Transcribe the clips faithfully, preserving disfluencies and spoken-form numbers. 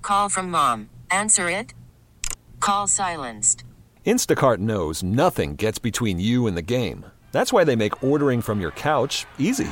Call from mom. Answer it. Call silenced. Instacart knows nothing gets between you and the game. That's why they make ordering from your couch easy.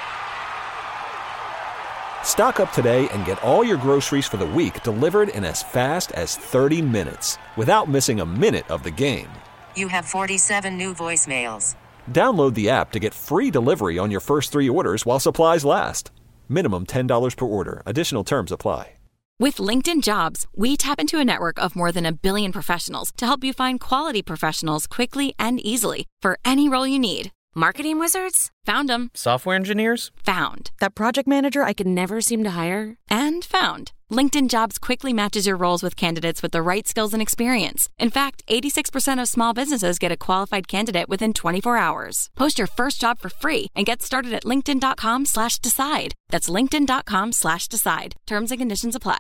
Stock up today and get all your groceries for the week delivered in as fast as thirty minutes without missing a minute of the game. You have forty-seven new voicemails. Download the app to get free delivery on your first three orders while supplies last. Minimum ten dollars per order. Additional terms apply. With LinkedIn Jobs, we tap into a network of more than a billion professionals to help you find quality professionals quickly and easily for any role you need. Marketing wizards? Found them. Software engineers? Found. That project manager I could never seem to hire? And found. LinkedIn Jobs quickly matches your roles with candidates with the right skills and experience. In fact, eighty-six percent of small businesses get a qualified candidate within twenty-four hours. Post your first job for free and get started at linkedin.com slash decide. That's linkedin.com slash decide. Terms and conditions apply.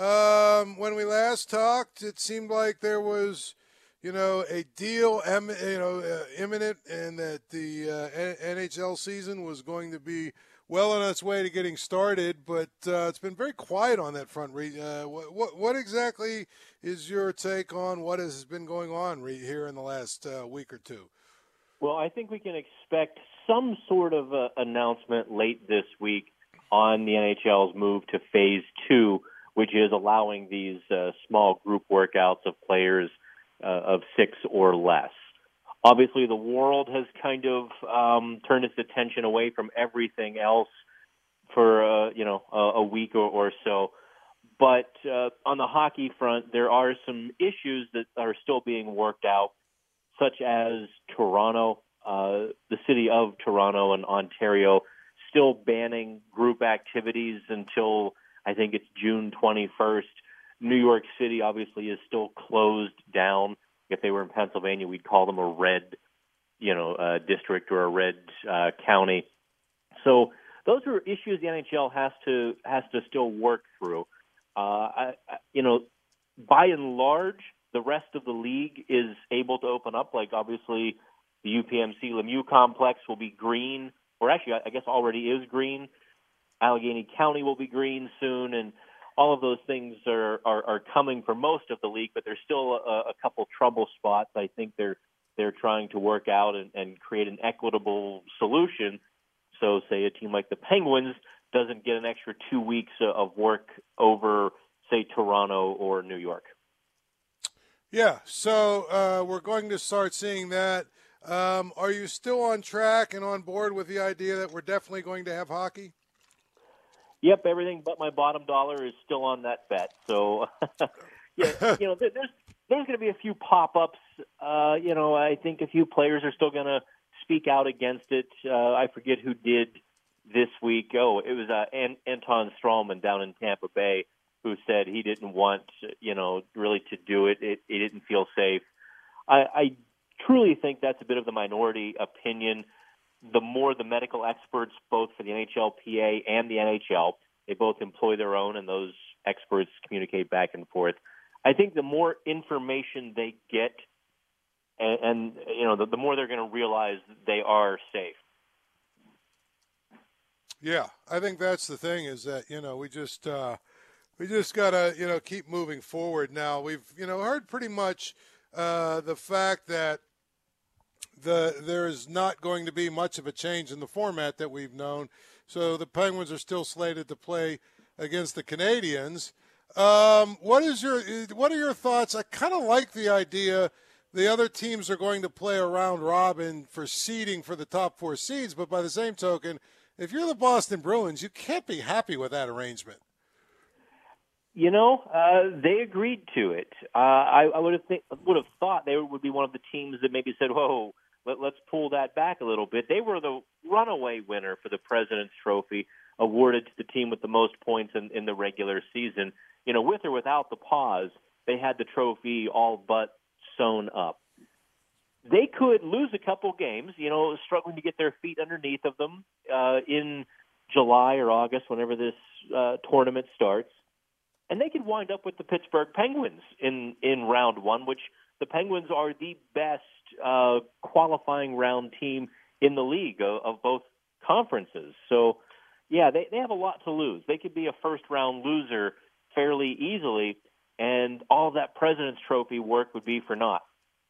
Um, when we last talked, it seemed like there was, you know, a deal, you know, uh, imminent, and that the uh, N H L season was going to be well on its way to getting started. But uh, it's been very quiet on that front. Uh, what, what, what exactly is your take on what has been going on here in the last uh, week or two? Well, I think we can expect some sort of uh, announcement late this week on the N H L's move to phase two, which is allowing these uh, small group workouts of players uh, of six or less. Obviously, the world has kind of um, turned its attention away from everything else for uh, you know a, a week or, or so. But uh, on the hockey front, there are some issues that are still being worked out, such as Toronto, uh, the city of Toronto and Ontario, still banning group activities until I think it's June twenty-first. New York City obviously is still closed down. If they were in Pennsylvania, we'd call them a red, you know, uh, district or a red uh, county. So those are issues the N H L has to has to still work through. Uh, I, I, you know, by and large, the rest of the league is able to open up. Like obviously, the U P M C Lemieux complex will be green, or actually, I guess already is green. Allegheny County will be green soon, and all of those things are, are, are coming for most of the league, but there's still a, a couple trouble spots. I think they're they're trying to work out and, and create an equitable solution. So, say a team like the Penguins doesn't get an extra two weeks of work over, say, Toronto or New York. Yeah, so uh, we're going to start seeing that. Um, are you still on track and on board with the idea that we're definitely going to have hockey? Yep, everything but my bottom dollar is still on that bet. So, yeah, you know, there's there's going to be a few pop-ups. Uh, you know, I think a few players are still going to speak out against it. Uh, I forget who did this week. Oh, it was uh, An- Anton Strawman down in Tampa Bay who said he didn't want, you know, really to do it. It, it didn't feel safe. I, I truly think that's a bit of the minority opinion. The more the medical experts, both for the N H L P A and the N H L, they both employ their own, and those experts communicate back and forth. I think the more information they get, and, and you know, the, the more they're going to realize they are safe. Yeah, I think that's the thing is that, you know, we just uh, we just got to, you know, keep moving forward now. We've, you know, heard pretty much uh, the fact that The, there's not going to be much of a change in the format that we've known. So the Penguins are still slated to play against the Canadiens. Um, what is your what are your thoughts? I kind of like the idea the other teams are going to play a round robin for seeding for the top four seeds, but by the same token, if you're the Boston Bruins, you can't be happy with that arrangement. You know, uh, they agreed to it. Uh, I, I would have think, would have thought they would be one of the teams that maybe said, "Whoa, let, let's pull that back a little bit." They were the runaway winner for the President's Trophy, awarded to the team with the most points in, in the regular season. You know, with or without the pause, they had the trophy all but sewn up. They could lose a couple games, you know, struggling to get their feet underneath of them uh, in July or August, whenever this uh, tournament starts. And they could wind up with the Pittsburgh Penguins in, in round one, which the Penguins are the best uh, qualifying round team in the league of, of both conferences. So, yeah, they, they have a lot to lose. They could be a first-round loser fairly easily, and all that President's Trophy work would be for naught.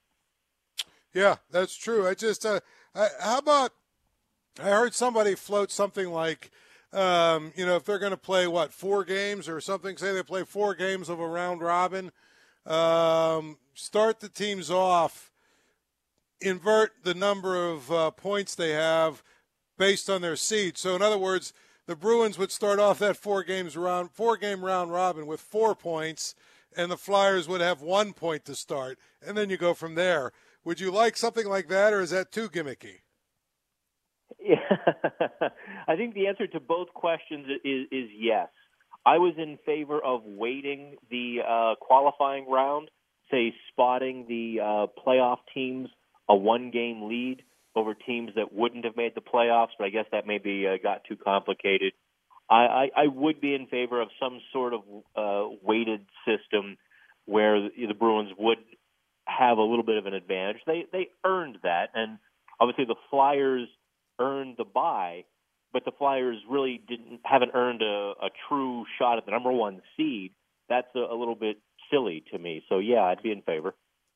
Yeah, that's true. I just, uh, I, how about, I heard somebody float something like, um, you know, if they're going to play, what, four games or something, say they play four games of a round robin, um, start the teams off, invert the number of uh, points they have based on their seed. So, in other words, the Bruins would start off that four games round, four game round robin with four points, and the Flyers would have one point to start, and then you go from there. Would you like something like that, or is that too gimmicky? Yeah, I think the answer to both questions is, is yes. I was in favor of waiting the uh, qualifying round, say spotting the uh, playoff teams a one-game lead over teams that wouldn't have made the playoffs, but I guess that maybe uh, got too complicated. I, I, I would be in favor of some sort of uh, weighted system where the Bruins would have a little bit of an advantage. They they earned that, and obviously the Flyers earned the bye, but the Flyers really didn't haven't earned a, a true shot at the number one seed. That's a, a little bit silly to me. So yeah, I'd be in favor.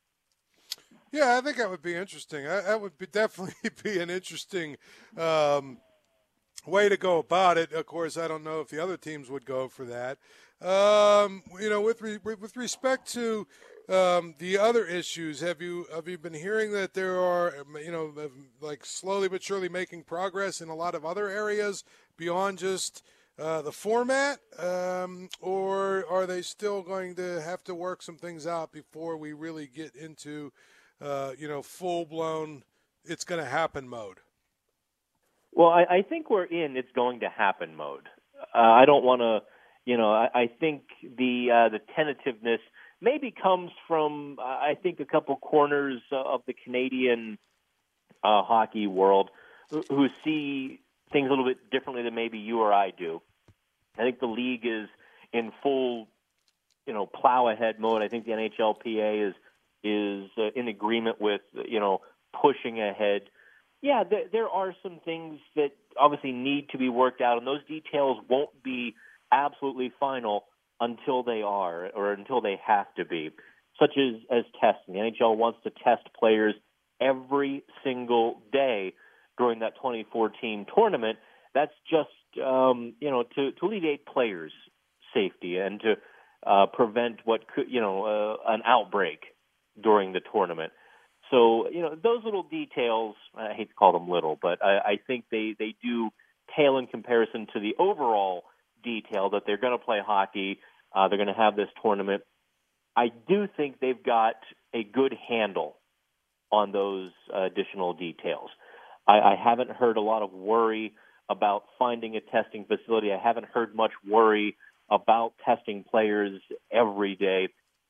Yeah, I think that would be interesting. That would be definitely be an interesting um, way to go about it. Of course, I don't know if the other teams would go for that. Um, you know, with re- with respect to um, the other issues, have you have you been hearing that there are, you know, like slowly but surely making progress in a lot of other areas beyond just uh, the format, um, or are they still going to have to work some things out before we really get into Uh, you know, full-blown, it's going to happen mode? Well, I, I think we're in it's going to happen mode. Uh, I don't want to, you know, I, I think the uh, the tentativeness maybe comes from, uh, I think, a couple corners of the Canadian uh, hockey world who, who see things a little bit differently than maybe you or I do. I think the league is in full, you know, plow-ahead mode. I think the N H L P A is is uh, in agreement with, you know, pushing ahead. Yeah, th- there are some things that obviously need to be worked out, and those details won't be absolutely final until they are, or until they have to be, such as, as testing. The N H L wants to test players every single day during that twenty-four team tournament. That's just, um, you know, to, to alleviate players' safety and to uh, prevent what could, you know, uh, an outbreak during the tournament. So, you know, those little details, I hate to call them little, but I, I think they, they do pale in comparison to the overall detail that they're going to play hockey, uh, they're going to have this tournament. I do think they've got a good handle on those uh, additional details. I, I haven't heard a lot of worry about finding a testing facility. I haven't heard much worry about testing players every day.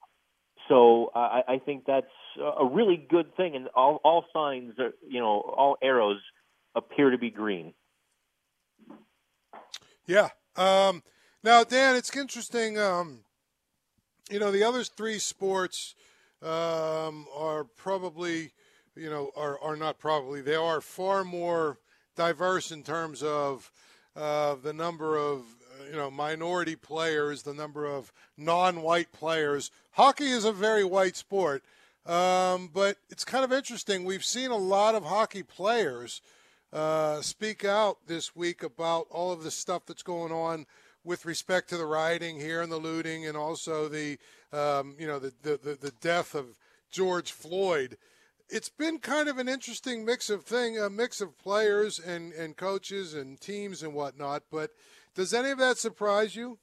So I, I think that's a really good thing, and all, all signs, are, you know, all arrows appear to be green. Yeah. Um, now, Dan, it's interesting. Um, you know, the other three sports um, are probably, you know, are, are not probably. They are far more diverse in terms of uh, the number of, you know, minority players, the number of non-white players. Hockey is a very white sport, um, but it's kind of interesting. We've seen a lot of hockey players uh, speak out this week about all of the stuff that's going on with respect to the rioting here and the looting, and also the, um, you know, the, the the death of George Floyd. It's been kind of an interesting mix of thing, a mix of players and, and coaches and teams and whatnot. But does any of that surprise you?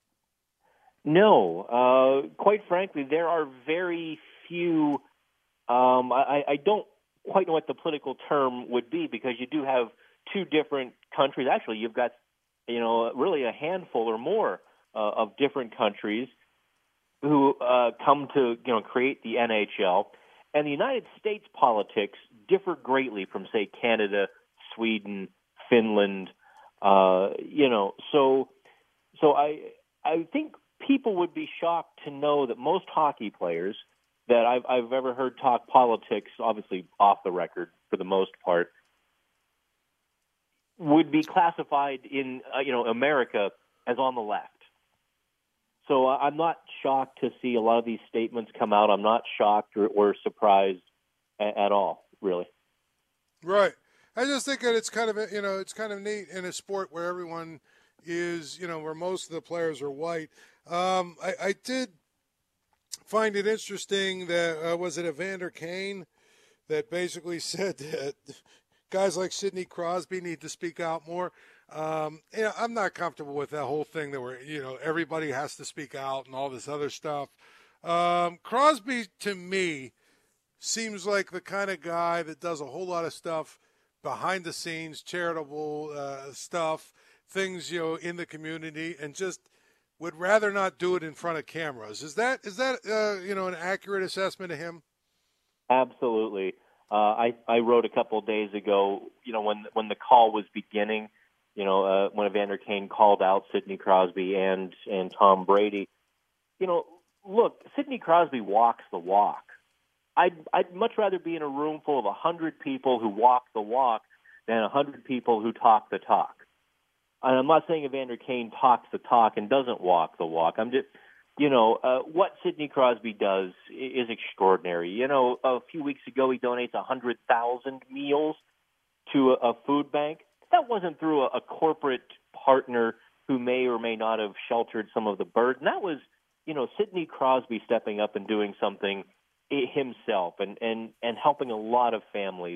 No. Uh, quite frankly, there are very few. Um, I, I don't quite know what the political term would be, because you do have two different countries. Actually, you've got, you know, really a handful or more uh, of different countries who uh, come to, you know, create the N H L. And the United States politics differ greatly from, say, Canada, Sweden, Finland. Uh, you know, so so I I think people would be shocked to know that most hockey players that I've, I've ever heard talk politics, obviously off the record for the most part, would be classified in, uh, you know, America as on the left. So uh, I'm not shocked to see a lot of these statements come out. I'm not shocked or, or surprised a- at all, really. Right. I just think that it's kind of, you know, it's kind of neat in a sport where everyone is, you know, where most of the players are white. Um, I, I did find it interesting that, uh, was it Evander Kane that basically said that guys like Sidney Crosby need to speak out more. Um, you know, I'm not comfortable with that whole thing that we're, you know, everybody has to speak out and all this other stuff. Um, Crosby, to me, seems like the kind of guy that does a whole lot of stuff behind the scenes, charitable uh, stuff, things, you know, in the community, and just would rather not do it in front of cameras. Is that, is that uh, you know, an accurate assessment of him? Absolutely. Uh, I, I wrote a couple of days ago, you know, when when the call was beginning, you know, uh, when Evander Kane called out Sidney Crosby and, and Tom Brady, you know, look, Sidney Crosby walks the walk. I'd, I'd much rather be in a room full of one hundred people who walk the walk than one hundred people who talk the talk. And I'm not saying Evander Kane talks the talk and doesn't walk the walk. I'm just, you know, uh, what Sidney Crosby does is extraordinary. You know, a few weeks ago he donates one hundred thousand meals to a, a food bank. That wasn't through a, a corporate partner who may or may not have sheltered some of the burden. That was, you know, Sidney Crosby stepping up and doing something himself and, and, and helping a lot of families.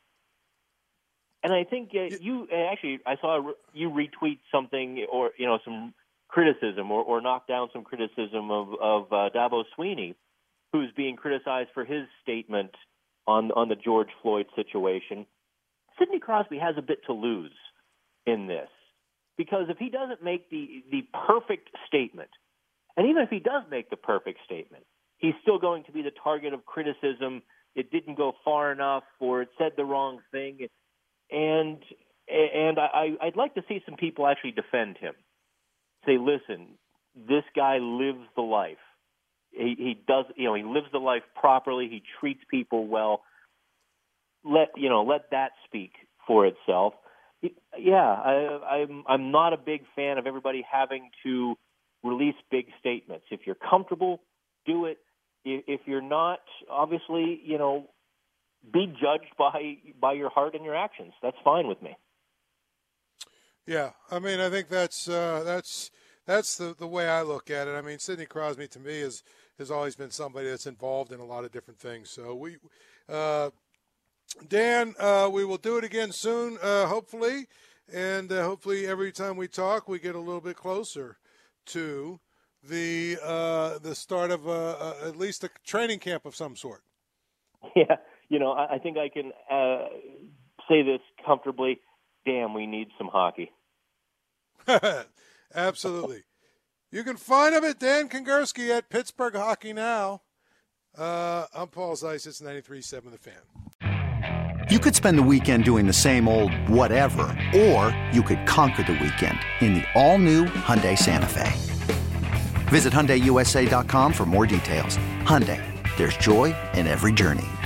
And I think uh, you actually, I saw you retweet something or, you know, some criticism or, or knock down some criticism of, of uh, Dabo Swinney, who's being criticized for his statement on, on the George Floyd situation. Sidney Crosby has a bit to lose in this, because if he doesn't make the, the perfect statement, and even if he does make the perfect statement, he's still going to be the target of criticism. It didn't go far enough, or it said the wrong thing. And and I, I'd like to see some people actually defend him. Say, listen, this guy lives the life. He, he does, you know, he lives the life properly. He treats people well. Let you know, let that speak for itself. Yeah, I, I'm I'm not a big fan of everybody having to release big statements. If you're comfortable, do it. If you're not, obviously, you know, be judged by by your heart and your actions. That's fine with me. Yeah, I mean, I think that's uh, that's that's the, the way I look at it. I mean, Sidney Crosby to me is has always been somebody that's involved in a lot of different things. So we, uh, Dan, uh, we will do it again soon, uh, hopefully, and uh, hopefully every time we talk, we get a little bit closer to the uh, the start of uh, uh, at least a training camp of some sort. Yeah, you know, I, I think I can uh, say this comfortably. Damn, we need some hockey. Absolutely. You can find him at Dan Kongursky at Pittsburgh Hockey Now. Uh, I'm Paul Zeiss. It's ninety-three point seven The Fan. You could spend the weekend doing the same old whatever, or you could conquer the weekend in the all-new Hyundai Santa Fe. Visit Hyundai U S A dot com for more details. Hyundai, there's joy in every journey.